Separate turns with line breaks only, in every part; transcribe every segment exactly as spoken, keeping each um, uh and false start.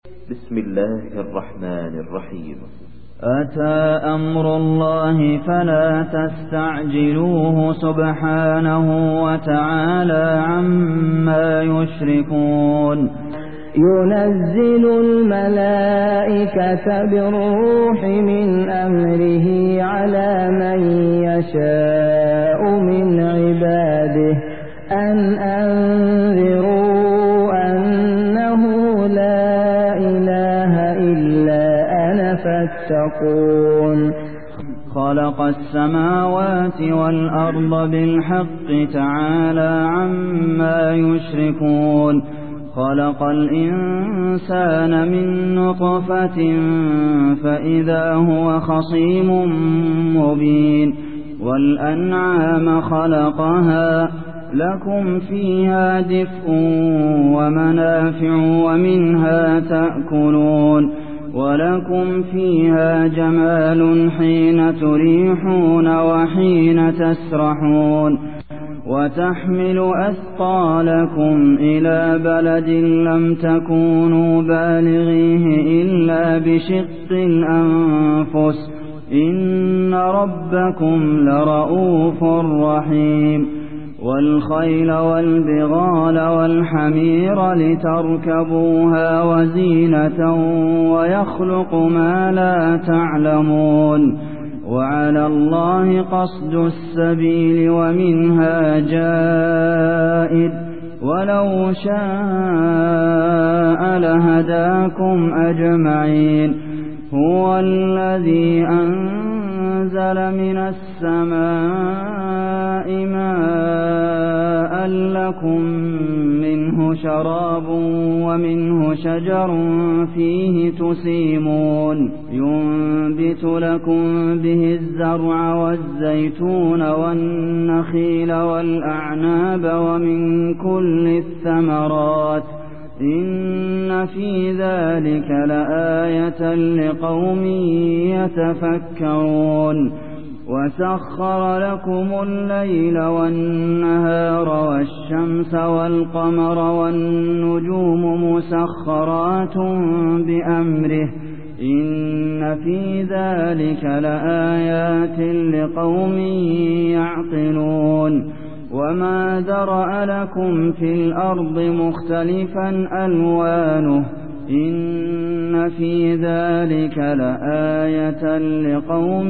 بسم الله الرحمن الرحيم.
أتى أمر الله فلا تستعجلوه سبحانه وتعالى عما يشركون.
ينزل الملائكة بالروح من أمره على من يشاء من عباده أن أنذروا أنه لا إله إلا أنا فاتقون.
خلق السماوات والأرض بالحق تعالى عما يشركون. خلق الإنسان من نطفة فإذا هو خصيم مبين. والأنعام خلقها لكم فيها دفء ومنافع ومنها تأكلون ولكم فيها جمال حين تريحون وحين تسرحون وتحمل أثقالكم إلى بلد لم تكونوا بالغيه إلا بشق الأنفس إن ربكم لرؤوف رحيم. والخيل والبغال والحمير لتركبوها وزينة ويخلق ما لا تعلمون وعلى الله قصد السبيل ومنها جائر ولو شاء لهداكم أجمعين. هو الذي أنزل من السماء ماء لكم منه شراب ومنه شجر فيه تسيمون ينبت لكم به الزرع والزيتون والنخيل والأعناب ومن كل الثمرات إن في ذلك لآية لقوم يتفكرون. وسخر لكم الليل والنهار والشمس والقمر والنجوم مسخرات بأمره إن في ذلك لآيات لقوم يعقلون. وما ذرأ لكم في الأرض مختلفا ألوانه إن في ذلك لآية لقوم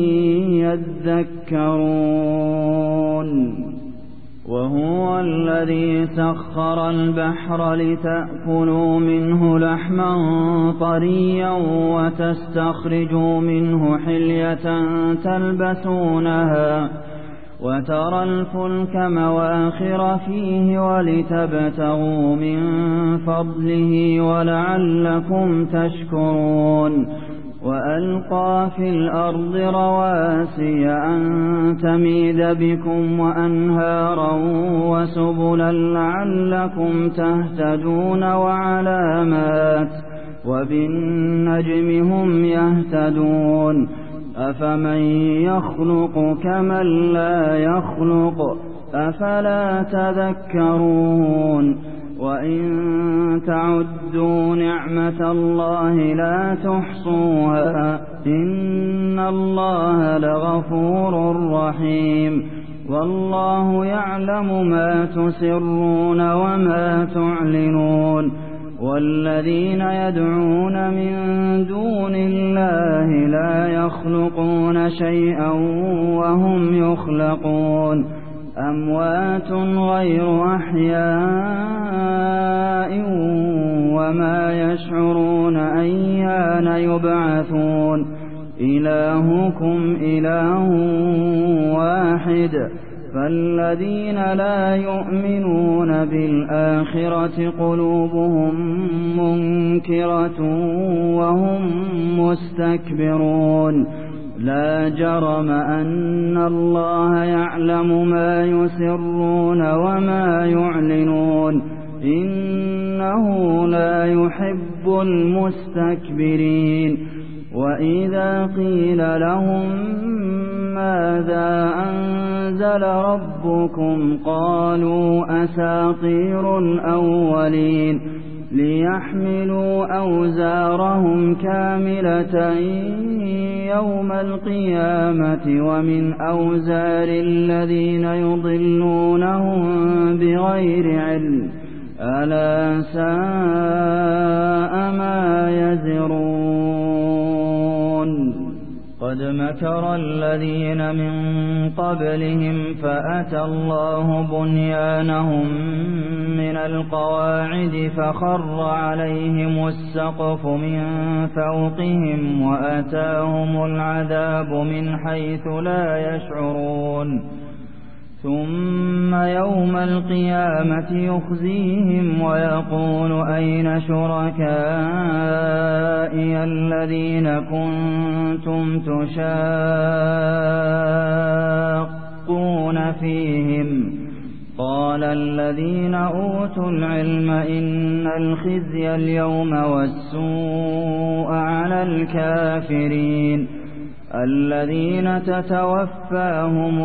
يذكرون. وهو الذي سخر البحر لتأكلوا منه لحما طريا وتستخرجوا منه حلية تلبسونها وترى الفلك مواخر فيه ولتبتغوا من فضله ولعلكم تشكرون. وألقى في الأرض رواسي أن تميد بكم وأنهارا وسبلا لعلكم تهتدون وعلامات وبالنجم هم يهتدون. أفمن يخلق كمن لا يخلق أفلا تذكرون. وإن تعدوا نعمة الله لا تحصوها إن الله لغفور رحيم. والله يعلم ما تسرون وما تعلنون. والذين يدعون من دون الله لا يخلقون شيئا وهم يخلقون أموات غير أحياء وما يشعرون أيان يبعثون. إلهكم إله واحد فالذين لا يؤمنون بالآخرة قلوبهم منكرة وهم مستكبرون. لا جرم أن الله يعلم ما يسرون وما يعلنون إنه لا يحب المستكبرين. وإذا قيل لهم ماذا أنزل ربكم قالوا أساطير الأولين ليحملوا أوزارهم كاملة يوم القيامة ومن أوزار الذين يضلونهم بغير علم ألا ساء ما يزرون قد مكر الذين من قبلهم فأتى الله بنيانهم من القواعد فخر عليهم السقف من فوقهم وأتاهم العذاب من حيث لا يشعرون ثم يوم القيامة يخزيهم ويقول أين شركائي الذين كنتم تشاقون فيهم قال الذين أوتوا العلم إن الخزي اليوم والسوء على الكافرين الذين تتوفاهم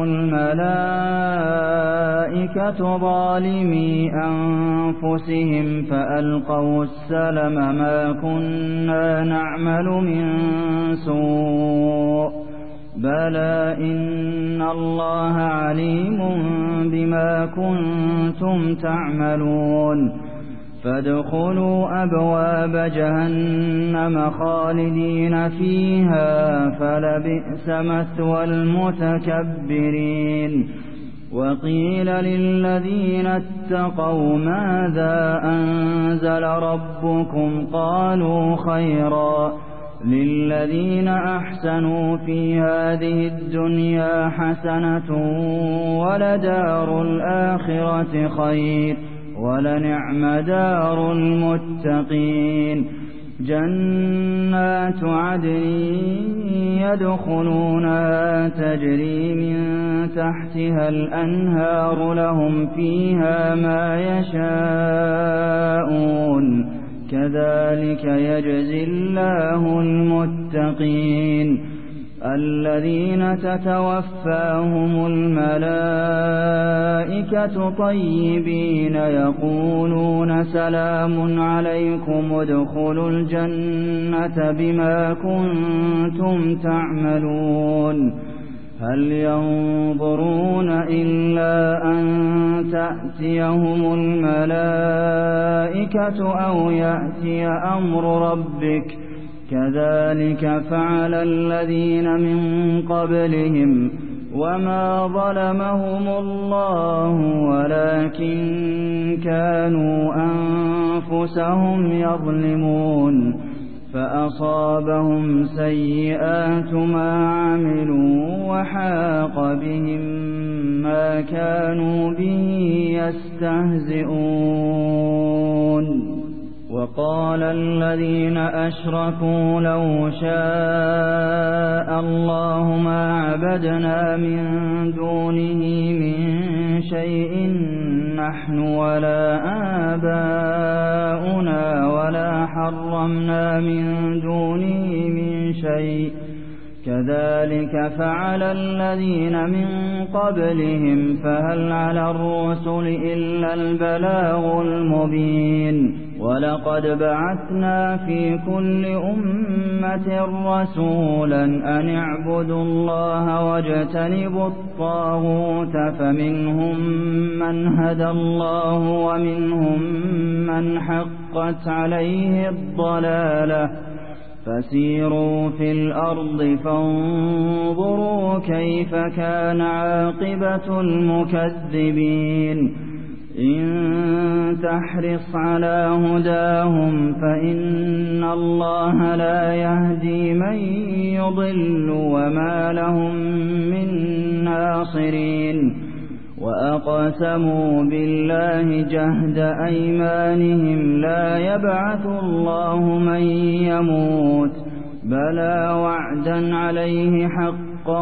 الملائكة ظالمي أنفسهم فألقوا السلم ما كنا نعمل من سوء بلى إن الله عليم بما كنتم تعملون فادخلوا أبواب جهنم خالدين فيها فلبئس مثوى المتكبرين وقيل للذين اتقوا ماذا أنزل ربكم قالوا خيرا للذين أحسنوا في هذه الدنيا حسنة ولدار الآخرة خير ولنعم دار المتقين جنات عدن يدخلونها تجري من تحتها الأنهار لهم فيها ما يشاءون كذلك يجزي الله المتقين الذين تتوفاهم الملائكة طيبين يقولون سلام عليكم ادخلوا الجنة بما كنتم تعملون هل ينظرون إلا أن تأتيهم الملائكة أو يأتي أمر ربك كذلك فعل الذين من قبلهم وما ظلمهم الله ولكن كانوا أنفسهم يظلمون فأصابهم سيئات ما عملوا وحاق بهم ما كانوا به يستهزئون وقال الذين أشركوا لو شاء الله ما عبدنا من دونه من شيء نحن ولا آباؤنا ولا حرمنا من دونه من شيء كذلك فعل الذين من قبلهم فهل على الرسل إلا البلاغ المبين ولقد بعثنا في كل أمة رسولا أن اعبدوا الله واجتنبوا الطاغوت فمنهم من هدى الله ومنهم من حقت عليه الضلالة فسيروا في الأرض فانظروا كيف كان عاقبة المكذبين إن تحرص على هداهم فإن الله لا يهدي من يضل وما لهم من ناصرين وأقسموا بالله جهد أيمانهم لا يبعث الله من يموت بلى وعدا عليه حقا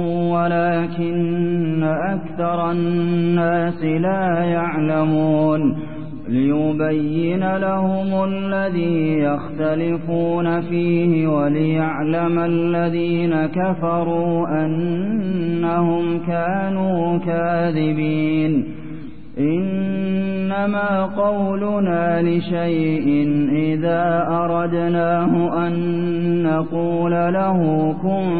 ولكن أكثر الناس لا يعلمون ليبين لهم الذي يختلفون فيه وليعلم الذين كفروا أنهم كانوا كاذبين إنما قولنا لشيء إذا أردناه أن نقول له كن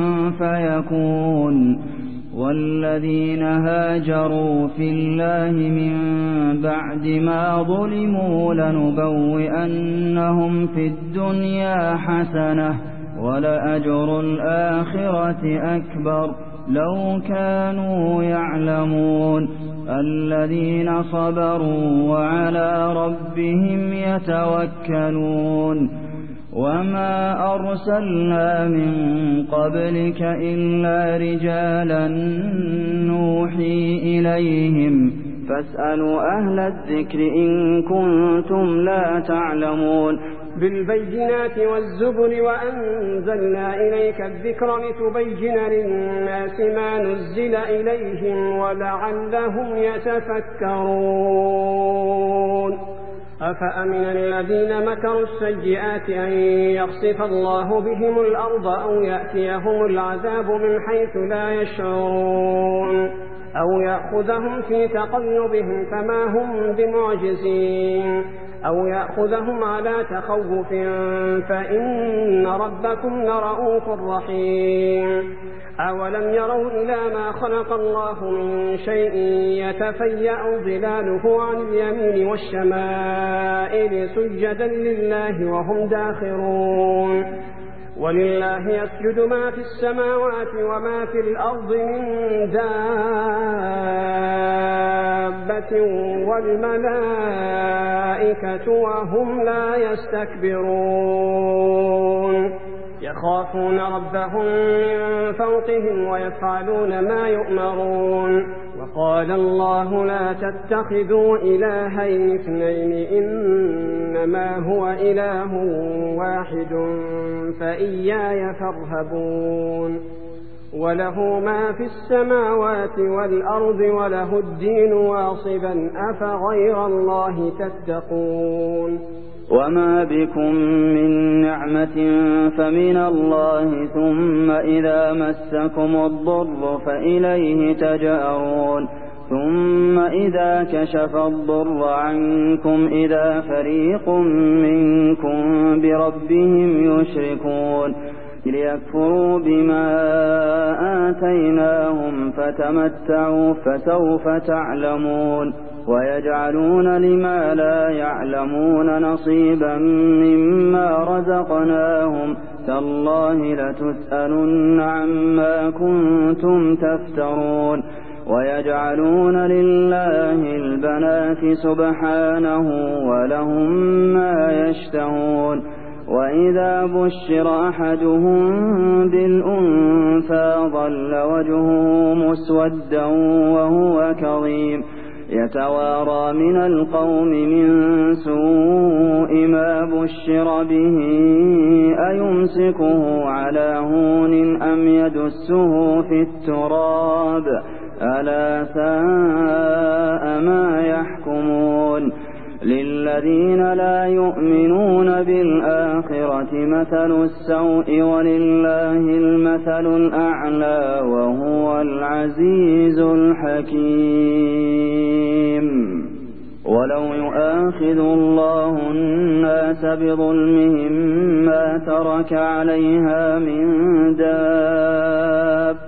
فيكون والذين هاجروا في الله من بعد ما ظلموا لنبوئنهم في الدنيا حسنة ولأجر الآخرة أكبر لو كانوا يعلمون الذين صبروا وعلى ربهم يتوكلون وما أرسلنا من قبلك إلا رجالا نوحي إليهم فاسألوا أهل الذكر إن كنتم لا تعلمون
بالبينات والزبر وأنزلنا إليك الذكر لتبين للناس ما نزل إليهم ولعلهم يتفكرون أفأمن الذين مكروا السيئات أن يخسف الله بهم الأرض أو يأتيهم العذاب من حيث لا يشعرون أو يأخذهم في تقلبهم فما هم بمعجزين أو يأخذهم على تخوف فإن ربكم لرؤوف رحيم أولم يروا إلى ما خلق الله من شيء يتفيأ ظلاله عن اليمين والشمائل سجدا لله وهم داخرون ولله يسجد ما في السماوات وما في الأرض من دابة والملائكة وهم لا يستكبرون يخافون ربهم من فوقهم ويفعلون ما يؤمرون وقال الله لا تتخذوا إلهين اثنين إنما هو إله واحد فإياي فارهبون وله ما في السماوات والأرض وله الدين واصبا أفغير الله تتقون
وما بكم من نعمة فمن الله ثم إذا مسكم الضر فإليه تجأرون ثم إذا كشف الضر عنكم إذا فريق منكم بربهم يشركون ليكفروا بما آتيناهم فتمتعوا فسوف تعلمون ويجعلون لما لا يعلمون نصيبا مما رزقناهم تالله لتسألن عما كنتم تفترون ويجعلون لله البنات سبحانه ولهم ما يشتهون وإذا بشر أحدهم بالأنثى ظل وجهه مسودا وهو كظيم يتوارى من القوم من سوء ما بشر به أيمسكه على هون أم يدسه في التراب ألا ساء ما يحكمون للذين لا يؤمنون بالآخرة مثل السوء ولله المثل الأعلى وهو العزيز الحكيم ولو يؤاخذ الله الناس بظلمهم ما ترك عليها من دابة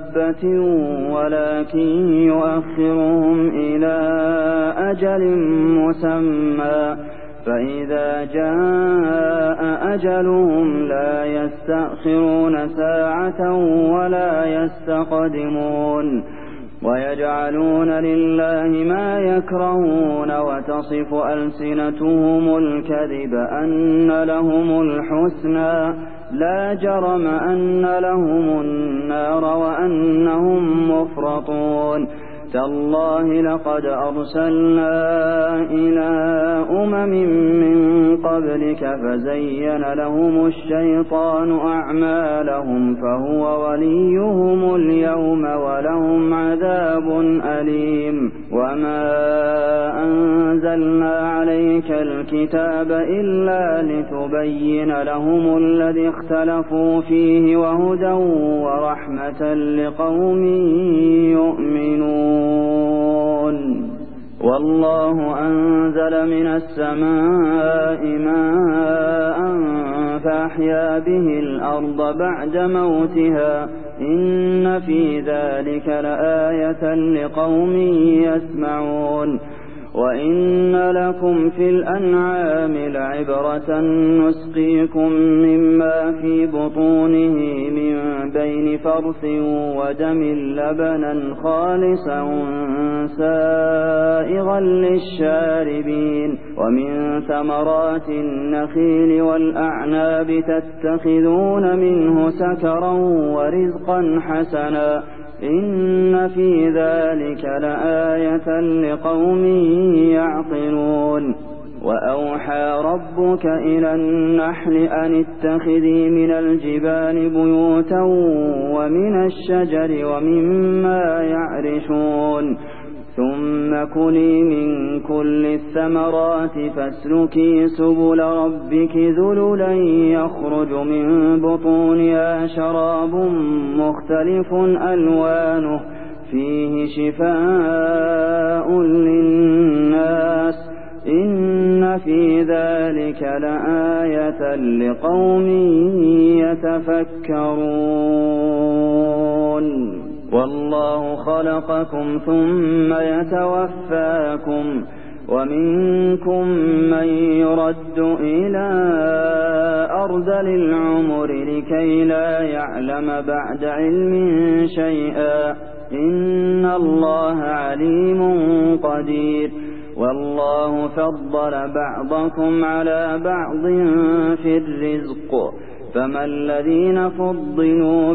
ولكن يؤخرهم إلى أجل مسمى فإذا جاء أجلهم لا يستأخرون ساعة ولا يستقدمون ويجعلون لله ما يكرهون وتصف ألسنتهم الكذب أن لهم الحسنى لا جرم أن لهم النار وأنهم مفرطون تالله لقد أرسلنا إلى أمم من قبلك فزين لهم الشيطان أعمالهم فهو وليهم اليوم ولهم عذاب أليم وما أنزلنا عليك الكتاب إلا لتبين لهم الذي اختلفوا فيه وهدى ورحمة لقوم يؤمنون والله أنزل من السماء ماء فأحيا به الأرض بعد موتها إن في ذلك لآية لقوم يسمعون وإن لكم في الأنعام لعبرة نسقيكم مما في بطونه من بين فرث ودم لبنا خالصا سائغا للشاربين ومن ثمرات النخيل والأعناب تتخذون منه سكرا ورزقا حسنا إن في ذلك لآية لقوم يعقلون وأوحى ربك إلى النحل أن اتخذي من الجبال بيوتا ومن الشجر ومما يعرشون ثم كلي من كل الثمرات فاسلكي سبل ربك ذللا يخرج من بطونها شراب مختلف ألوانه فيه شفاء للناس إن في ذلك لآية لقوم يتفكرون والله خلقكم ثم يتوفاكم ومنكم من يرد إلى أرذل العمر لكي لا يعلم بعد علم شيئا إن الله عليم قدير والله فضل بعضكم على بعض في الرزق فما الذين فضلوا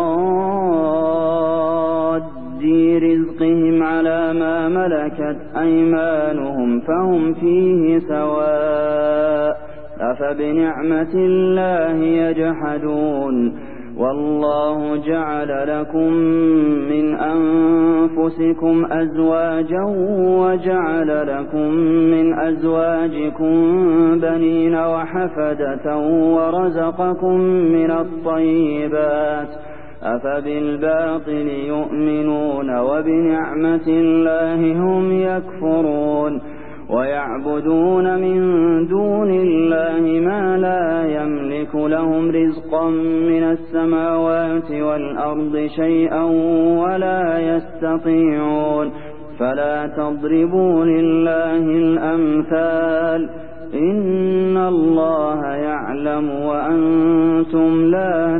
براد رزقهم على ما ملكت أيمانهم فهم فيه سواء أفبنعمة الله يجحدون والله جعل لكم من أنفسكم أزواجا وجعل لكم من أزواجكم بنين وحفدة ورزقكم من الطيبات أفبالباطل يؤمنون وبنعمة الله هم يكفرون ويعبدون من دون الله ما لا يملك لهم رزقا من السماوات والأرض شيئا ولا يستطيعون فلا تضربوا لله الأمثال إن الله يعلم وأنتم لا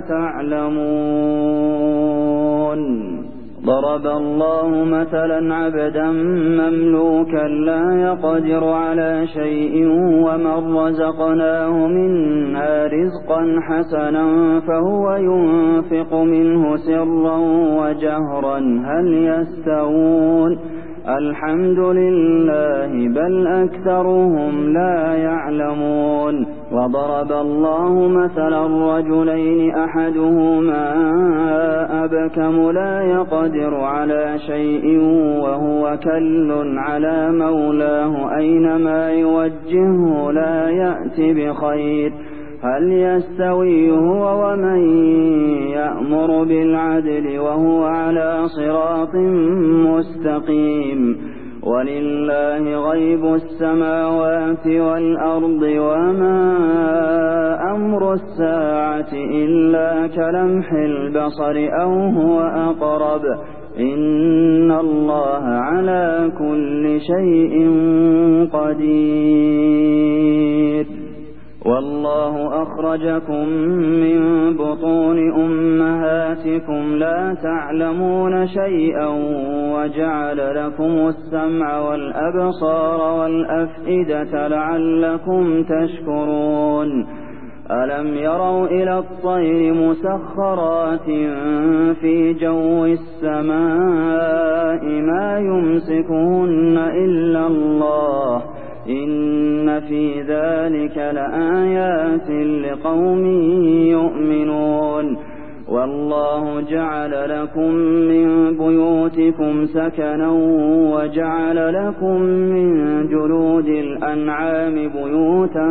تعلمون ضرب الله مثلا عبدا مملوكا لا يقدر على شيء ومن رزقناه منا رزقا حسنا فهو ينفق منه سرا وجهرا هل يستوون الحمد لله بل أكثرهم لا يعلمون وضرب الله مثلا رجلين أحدهما أبكم لا يقدر على شيء وهو كل على مولاه أينما يوجهه لا يأتي بخير هل يستوي هو ومن يأمر بالعدل وهو على صراط مستقيم ولله غيب السماوات والأرض وما أمر الساعة إلا كلمح البصر أو هو أقرب إن الله على كل شيء قدير والله أخرجكم من بطون أمهاتكم لا تعلمون شيئا وجعل لكم السمع والأبصار والأفئدة لعلكم تشكرون ألم يروا إلى الطير مسخرات في جو السماء ما يمسكهن إلا الله إن في ذلك لآيات لقوم يؤمنون والله جعل لكم من بيوتكم سكنا وجعل لكم من جلود الأنعام بيوتا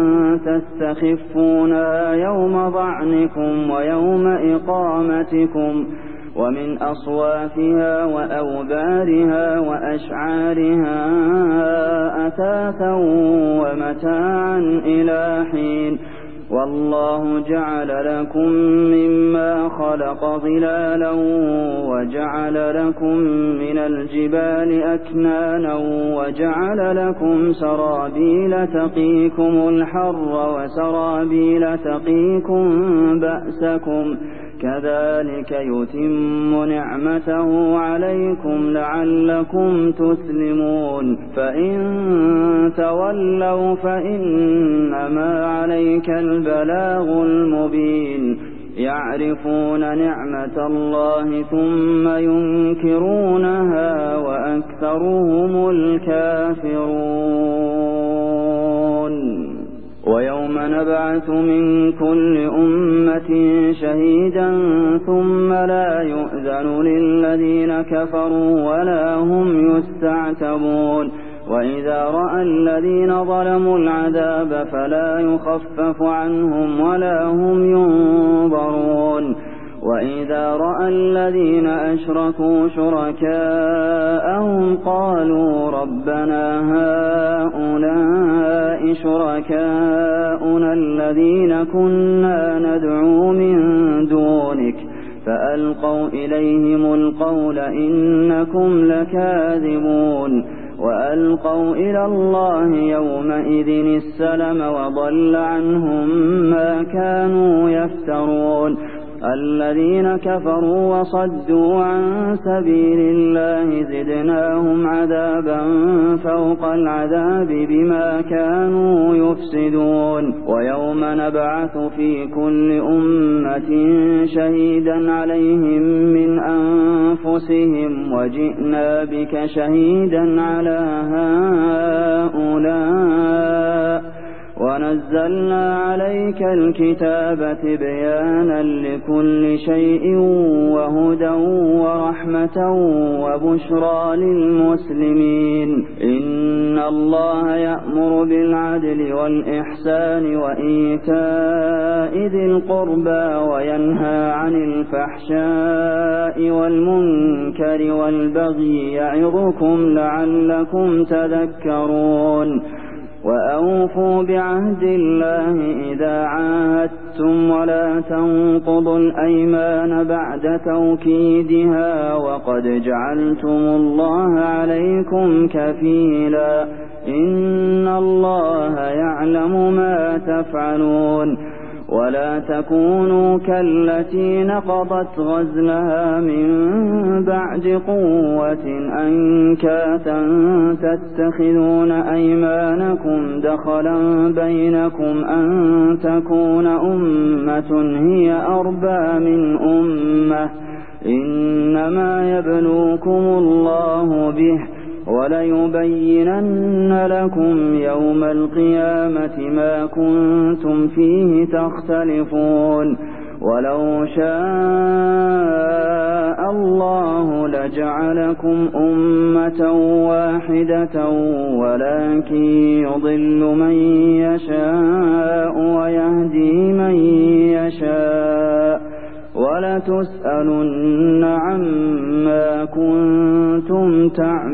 تستخفونها يوم ضعنكم ويوم إقامتكم ومن أصوافها وأوبارها وأشعارها أثاثا ومتاعا إلى حين والله جعل لكم مما خلق ظلالا وجعل لكم من الجبال أكنانا وجعل لكم سرابيل تقيكم الحر وسرابيل تقيكم بأسكم كذلك يتم نعمته عليكم لعلكم تسلمون فإن تولوا فإنما عليك البلاغ المبين يعرفون نعمة الله ثم ينكرونها وأكثرهم الكافرون ويوم نبعث من كل أمة شهيدا ثم لا يؤذن للذين كفروا ولا هم يستعتبون وإذا رأى الذين ظلموا العذاب فلا يخفف عنهم ولا هم ينظرون وإذا رأى الذين أشركوا شركاءهم قالوا ربنا هؤلاء شركاؤنا الذين كنا ندعو من دونك فألقوا إليهم القول إنكم لكاذبون وألقوا إلى الله يومئذ السلم وضل عنهم ما كانوا يفترون الذين كفروا وصدوا عن سبيل الله زدناهم عذابا فوق العذاب بما كانوا يفسدون ويوم نبعث في كل أمة شهيدا عليهم من أنفسهم وجئنا بك شهيدا على هؤلاء ونزلنا عليك الكتاب تبيانا لكل شيء وهدى ورحمة وبشرى للمسلمين إن الله يأمر بالعدل والإحسان وإيتاء ذي القربى وينهى عن الفحشاء والمنكر والبغي يعظكم لعلكم تذكرون وأوفوا بعهد الله إذا عاهدتم ولا تنقضوا الأيمان بعد توكيدها وقد جعلتم الله عليكم كفيلا إن الله يعلم ما تفعلون ولا تكونوا كالتي نقضت غزلها من بعد قوة أنكاثا تتخذون أيمانكم دخلا بينكم أن تكون أمة هي أربى من أمة إنما يبلوكم الله به وليبينن لكم يوم القيامة ما كنتم فيه تختلفون ولو شاء الله لجعلكم أمة واحدة ولكن يضل من يشاء ويهدي من يشاء ولتسألن عما كنتم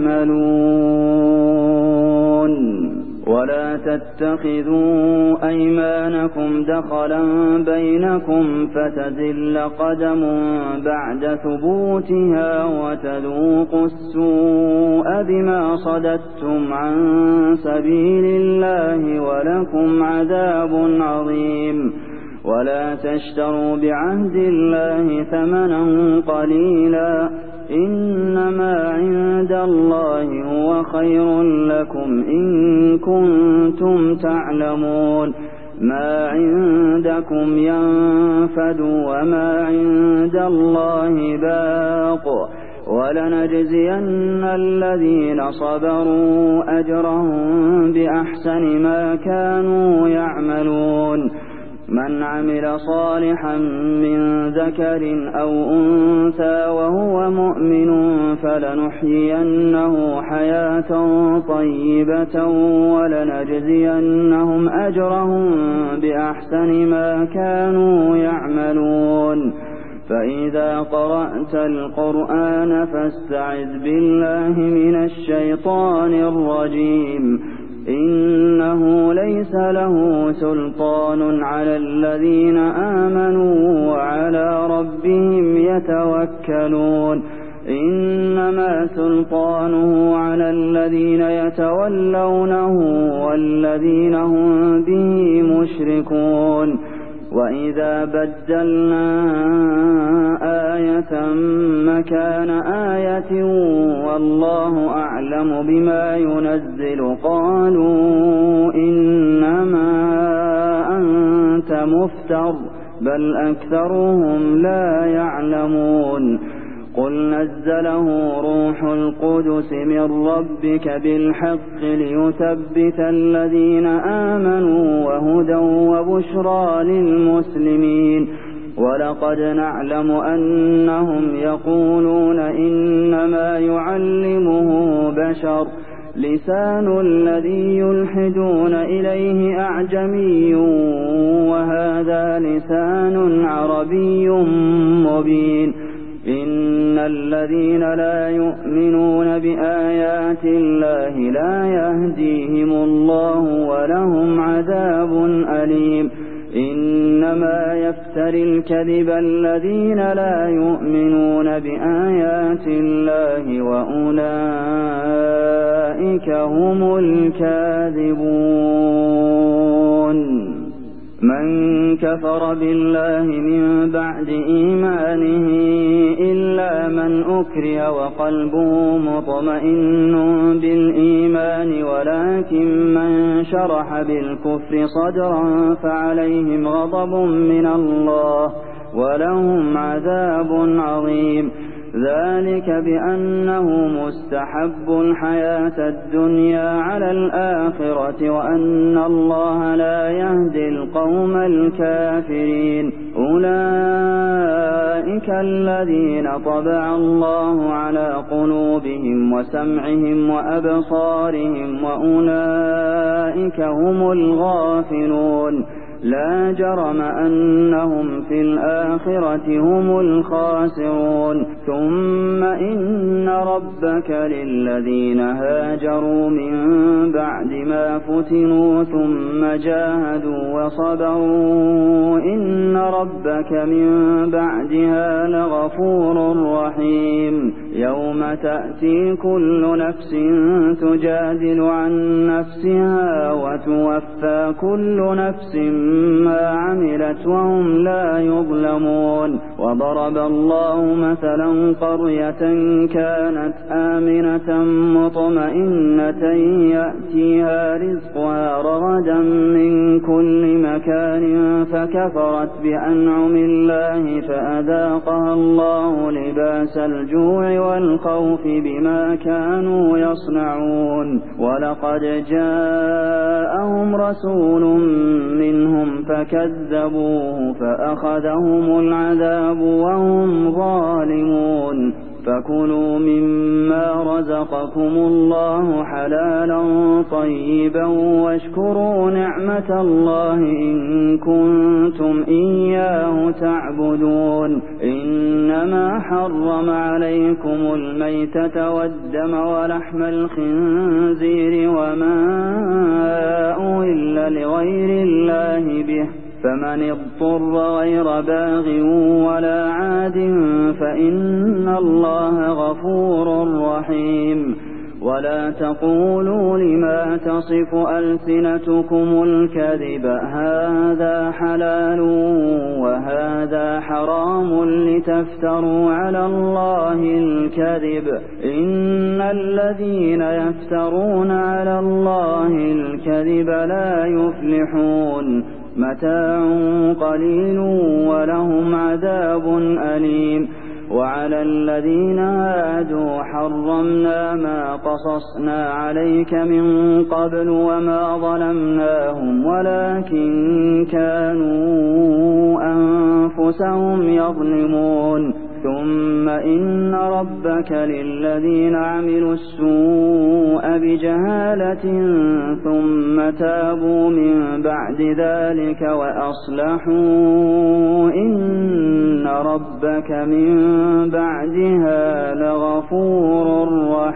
تعملون ولا تتخذوا أيمانكم دخلا بينكم فتزل قدم بعد ثبوتها وتذوقوا السوء بما صددتم عن سبيل الله ولكم عذاب عظيم ولا تشتروا بعهد الله ثمنا قليلا إنما عند الله هو خير لكم إن كنتم تعلمون ما عندكم ينفد وما عند الله باق ولنجزين الذين صبروا أجرهم بأحسن ما كانوا يعملون من عمل صالحا من ذكر أو أنثى وهو مؤمن فلنحيينه حياة طيبة ولنجزينهم أجرهم بأحسن ما كانوا يعملون فإذا قرأت القرآن فاستعذ بالله من الشيطان الرجيم إنه ليس له سلطان على الذين آمنوا وعلى ربهم يتوكلون إنما سلطانه على الذين يتولونه والذين هم به مشركون وإذا بدلنا آية مكان آية والله أعلم بما ينزل قالوا إنما أنت مفتر بل أكثرهم لا يعلمون قل نزله روح القدس من ربك بالحق ليثبت الذين آمنوا وهدى وبشرى للمسلمين ولقد نعلم أنهم يقولون إنما يعلمه بشر لسان الذي يلحدون إليه أعجمي وهذا لسان عربي مبين إن الذين لا يؤمنون بآيات الله لا يهديهم الله ولهم عذاب أليم إنما يفتري الكذب الذين لا يؤمنون بآيات الله وأولئك هم الكاذبون من كفر بالله من بعد إيمانه إلا من أكره وقلبه مطمئن بالإيمان ولكن من شرح بالكفر صدرا فعليهم غضب من الله ولهم عذاب عظيم ذلك بأنه مستحب الحياة الدنيا على الآخرة وأن الله لا يهدي القوم الكافرين أولئك الذين طبع الله على قلوبهم وسمعهم وأبصارهم وأولئك هم الغافلون لا جرم أنهم في الآخرة هم الخاسرون ثم إن ربك للذين هاجروا من بعد ما فتنوا ثم جاهدوا وصبروا إن ربك من بعدها لغفور رحيم يوم تأتي كل نفس تجادل عن نفسها وتوفى كل نفس ما عملت وهم لا يظلمون وضرب الله مثلا قرية كانت آمنة مطمئنة يأتيها رزقها رغدا من كل مكان فكفرت بأنعم الله فأذاقها الله لباس الجوع والخوف بما كانوا يصنعون ولقد جاءهم رسول منهم فكذبوه فأخذهم العذاب وهم ظالمون فكلوا مما رزقكم الله حلالا طيبا واشكروا نعمة الله إن كنتم إياه تعبدون إنما حرم عليكم الميتة والدم ولحم الخنزير وما أهل لغير الله به فمن اضطر غير باغ ولا عاد فإن الله غفور رحيم ولا تقولوا لما تصف ألسنتكم الكذب هذا حلال وهذا حرام لتفتروا على الله الكذب إن الذين يفترون على الله الكذب لا يفلحون متاع قليل ولهم عذاب أليم وعلى الذين هادوا حرمنا ما قصصنا عليك من قبل وما ظلمناهم ولكن كانوا أنفسهم يظلمون ثم إن ربك للذين عملوا السوء بجهالة ثم تابوا من بعد ذلك وأصلحوا إن ربك ربك من بعدها لغفور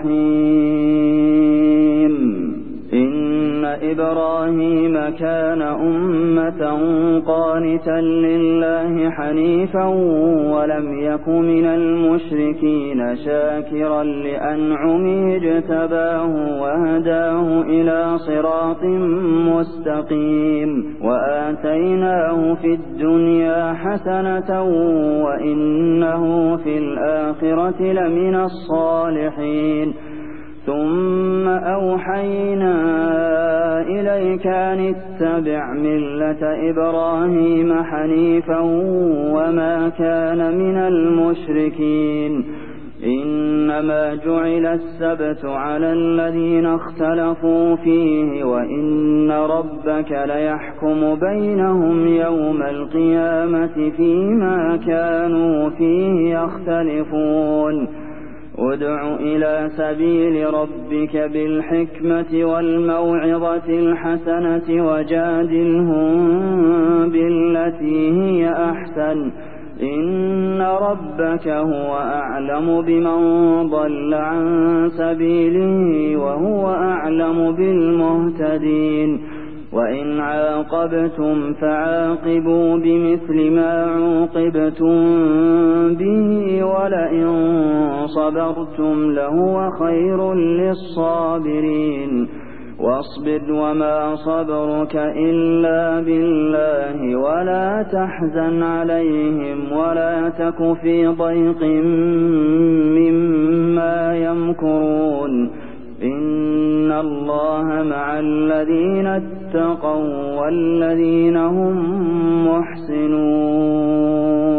رحيم إن إبراهيم كان أمة قانتا لله حنيفا ولم يك من المشركين شاكرا لأنعمه اجتباه وهداه إلى صراط مستقيم وآتيناه في الدنيا حسنة وإنه في الآخرة لمن الصالحين ثم أوحينا إليك أن اتبع ملة إبراهيم حنيفا وما كان من المشركين إنما جعل السبت على الذين اختلفوا فيه وإن ربك ليحكم بينهم يوم القيامة فيما كانوا فيه يختلفون ادع إلى سبيل ربك بالحكمة والموعظة الحسنة وجادلهم بالتي هي أحسن إن ربك هو أعلم بمن ضل عن سبيله وهو أعلم بالمهتدين وإن عاقبتم فعاقبوا بمثل ما عوقبتم به ولئن صبرتم لهو خير للصابرين واصبر وما صبرك إلا بالله ولا تحزن عليهم ولا تك في ضيق مما يمكرون إن الله مع الذين اتقوا والذين هم محسنون